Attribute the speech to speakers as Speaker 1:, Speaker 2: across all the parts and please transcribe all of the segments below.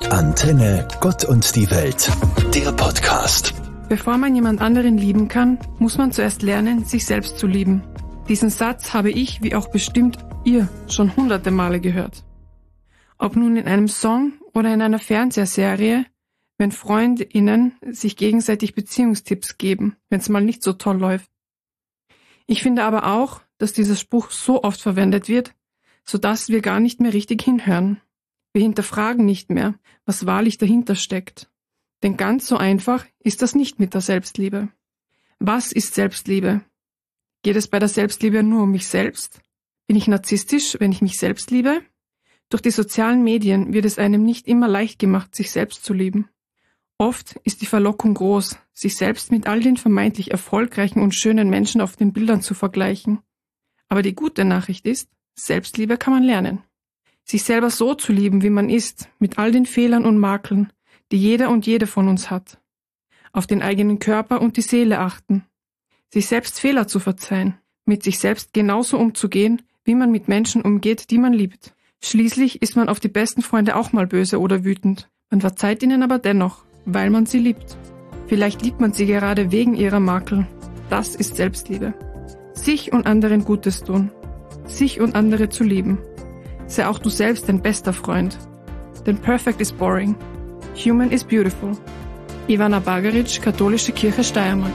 Speaker 1: Antenne Gott und die Welt, der Podcast.
Speaker 2: Bevor man jemand anderen lieben kann, muss man zuerst lernen, sich selbst zu lieben. Diesen Satz habe ich, wie auch bestimmt ihr, schon hunderte Male gehört. Ob nun in einem Song oder in einer Fernsehserie, wenn FreundInnen sich gegenseitig Beziehungstipps geben, wenn es mal nicht so toll läuft. Ich finde aber auch, dass dieser Spruch so oft verwendet wird, sodass wir gar nicht mehr richtig hinhören. Wir hinterfragen nicht mehr, was wahrlich dahinter steckt. Denn ganz so einfach ist das nicht mit der Selbstliebe. Was ist Selbstliebe? Geht es bei der Selbstliebe nur um mich selbst? Bin ich narzisstisch, wenn ich mich selbst liebe? Durch die sozialen Medien wird es einem nicht immer leicht gemacht, sich selbst zu lieben. Oft ist die Verlockung groß, sich selbst mit all den vermeintlich erfolgreichen und schönen Menschen auf den Bildern zu vergleichen. Aber die gute Nachricht ist, Selbstliebe kann man lernen. Sich selber so zu lieben, wie man ist, mit all den Fehlern und Makeln, die jeder und jede von uns hat. Auf den eigenen Körper und die Seele achten. Sich selbst Fehler zu verzeihen, mit sich selbst genauso umzugehen, wie man mit Menschen umgeht, die man liebt. Schließlich ist man auf die besten Freunde auch mal böse oder wütend. Man verzeiht ihnen aber dennoch, weil man sie liebt. Vielleicht liebt man sie gerade wegen ihrer Makel. Das ist Selbstliebe. Sich und anderen Gutes tun. Sich und andere zu lieben. Sei auch du selbst dein bester Freund. Denn perfect is boring. Human is beautiful. Ivana Bagaric, Katholische Kirche Steiermark.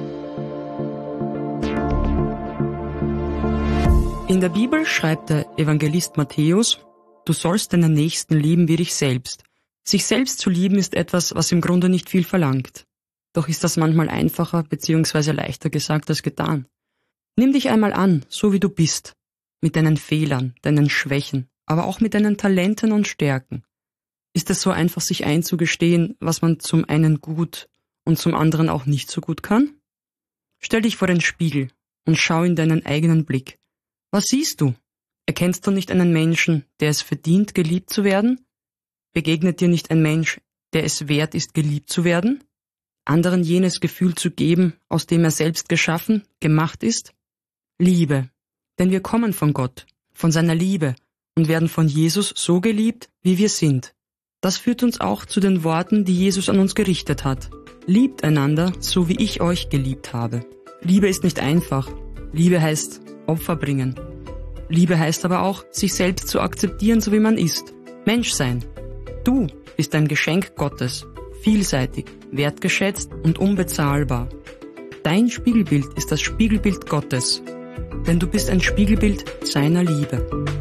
Speaker 3: In der Bibel schreibt der Evangelist Matthäus, du sollst deinen Nächsten lieben wie dich selbst. Sich selbst zu lieben ist etwas, was im Grunde nicht viel verlangt. Doch ist das manchmal einfacher bzw. leichter gesagt als getan. Nimm dich einmal an, so wie du bist. Mit deinen Fehlern, deinen Schwächen, aber auch mit deinen Talenten und Stärken. Ist es so einfach, sich einzugestehen, was man zum einen gut und zum anderen auch nicht so gut kann? Stell dich vor den Spiegel und schau in deinen eigenen Blick. Was siehst du? Erkennst du nicht einen Menschen, der es verdient, geliebt zu werden? Begegnet dir nicht ein Mensch, der es wert ist, geliebt zu werden? Anderen jenes Gefühl zu geben, aus dem er selbst geschaffen, gemacht ist? Liebe. Denn wir kommen von Gott, von seiner Liebe und werden von Jesus so geliebt, wie wir sind. Das führt uns auch zu den Worten, die Jesus an uns gerichtet hat. Liebt einander, so wie ich euch geliebt habe. Liebe ist nicht einfach. Liebe heißt Opfer bringen. Liebe heißt aber auch, sich selbst zu akzeptieren, so wie man ist. Mensch sein. Du bist ein Geschenk Gottes, vielseitig, wertgeschätzt und unbezahlbar. Dein Spiegelbild ist das Spiegelbild Gottes. Denn du bist ein Spiegelbild seiner Liebe.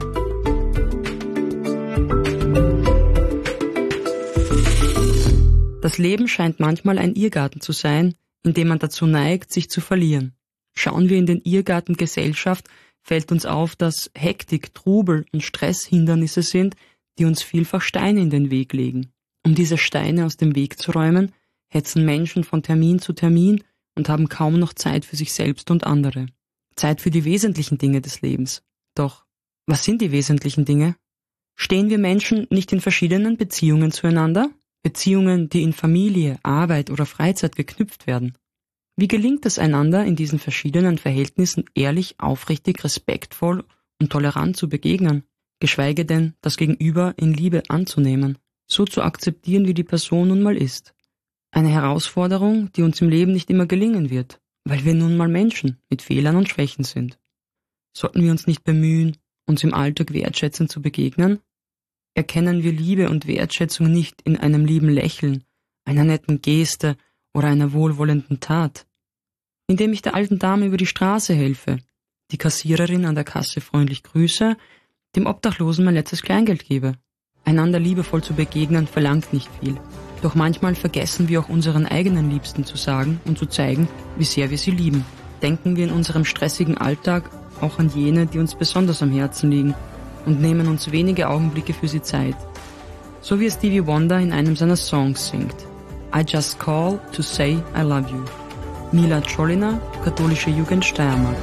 Speaker 3: Das Leben scheint manchmal ein Irrgarten zu sein, in dem man dazu neigt, sich zu verlieren. Schauen wir in den Irrgarten Gesellschaft, fällt uns auf, dass Hektik, Trubel und Stress Hindernisse sind, die uns vielfach Steine in den Weg legen. Um diese Steine aus dem Weg zu räumen, hetzen Menschen von Termin zu Termin und haben kaum noch Zeit für sich selbst und andere. Zeit für die wesentlichen Dinge des Lebens. Doch, was sind die wesentlichen Dinge? Stehen wir Menschen nicht in verschiedenen Beziehungen zueinander? Beziehungen, die in Familie, Arbeit oder Freizeit geknüpft werden. Wie gelingt es einander, in diesen verschiedenen Verhältnissen ehrlich, aufrichtig, respektvoll und tolerant zu begegnen, geschweige denn das Gegenüber in Liebe anzunehmen, so zu akzeptieren, wie die Person nun mal ist? Eine Herausforderung, die uns im Leben nicht immer gelingen wird, weil wir nun mal Menschen mit Fehlern und Schwächen sind. Sollten wir uns nicht bemühen, uns im Alltag wertschätzend zu begegnen? Erkennen wir Liebe und Wertschätzung nicht in einem lieben Lächeln, einer netten Geste oder einer wohlwollenden Tat? Indem ich der alten Dame über die Straße helfe, die Kassiererin an der Kasse freundlich grüße, dem Obdachlosen mein letztes Kleingeld gebe. Einander liebevoll zu begegnen verlangt nicht viel. Doch manchmal vergessen wir auch unseren eigenen Liebsten zu sagen und zu zeigen, wie sehr wir sie lieben. Denken wir in unserem stressigen Alltag auch an jene, die uns besonders am Herzen liegen und nehmen uns wenige Augenblicke für sie Zeit. So wie es Stevie Wonder in einem seiner Songs singt. I just call to say I love you. Mila Czollina, Katholische Jugend Steiermark.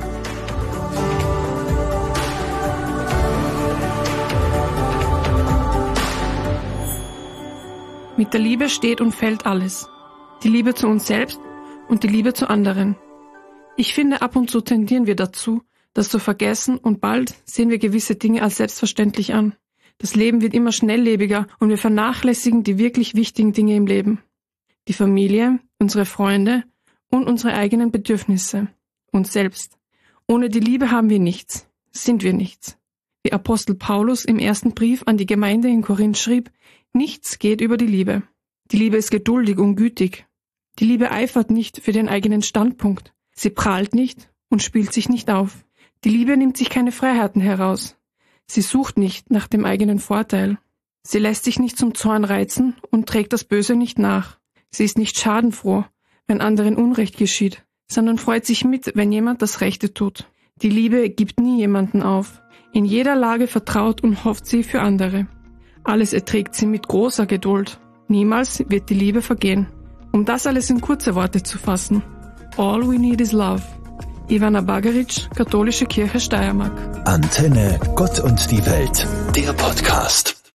Speaker 2: Mit der Liebe steht und fällt alles. Die Liebe zu uns selbst und die Liebe zu anderen. Ich finde, ab und zu tendieren wir dazu, das zu vergessen und bald sehen wir gewisse Dinge als selbstverständlich an. Das Leben wird immer schnelllebiger und wir vernachlässigen die wirklich wichtigen Dinge im Leben. Die Familie, unsere Freunde und unsere eigenen Bedürfnisse. Uns selbst. Ohne die Liebe haben wir nichts. Sind wir nichts. Wie Apostel Paulus im ersten Brief an die Gemeinde in Korinth schrieb, nichts geht über die Liebe. Die Liebe ist geduldig und gütig. Die Liebe eifert nicht für den eigenen Standpunkt. Sie prahlt nicht und spielt sich nicht auf. Die Liebe nimmt sich keine Freiheiten heraus. Sie sucht nicht nach dem eigenen Vorteil. Sie lässt sich nicht zum Zorn reizen und trägt das Böse nicht nach. Sie ist nicht schadenfroh, wenn anderen Unrecht geschieht, sondern freut sich mit, wenn jemand das Rechte tut. Die Liebe gibt nie jemanden auf. In jeder Lage vertraut und hofft sie für andere. Alles erträgt sie mit großer Geduld. Niemals wird die Liebe vergehen. Um das alles in kurze Worte zu fassen. All we need is love. Ivana Bagaric, Katholische Kirche Steiermark.
Speaker 1: Antenne, Gott und die Welt, der Podcast.